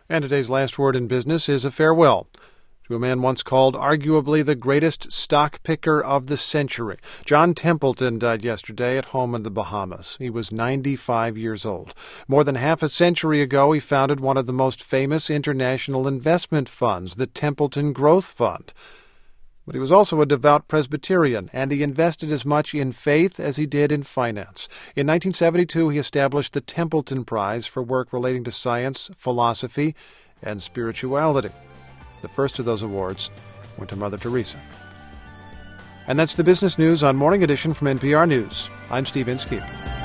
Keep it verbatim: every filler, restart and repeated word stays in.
And today's last word in business is a farewell to a man once called arguably the greatest stock picker of the century. John Templeton died yesterday at home in the Bahamas. He was ninety-five years old. More than half a century ago, he founded one of the most famous international investment funds, the Templeton Growth Fund. But he was also a devout Presbyterian, and he invested as much in faith as he did in finance. In nineteen seventy-two, he established the Templeton Prize for work relating to science, philosophy, and spirituality. The first of those awards went to Mother Teresa. And that's the business news on Morning Edition from N P R News. I'm Steve Inskeep.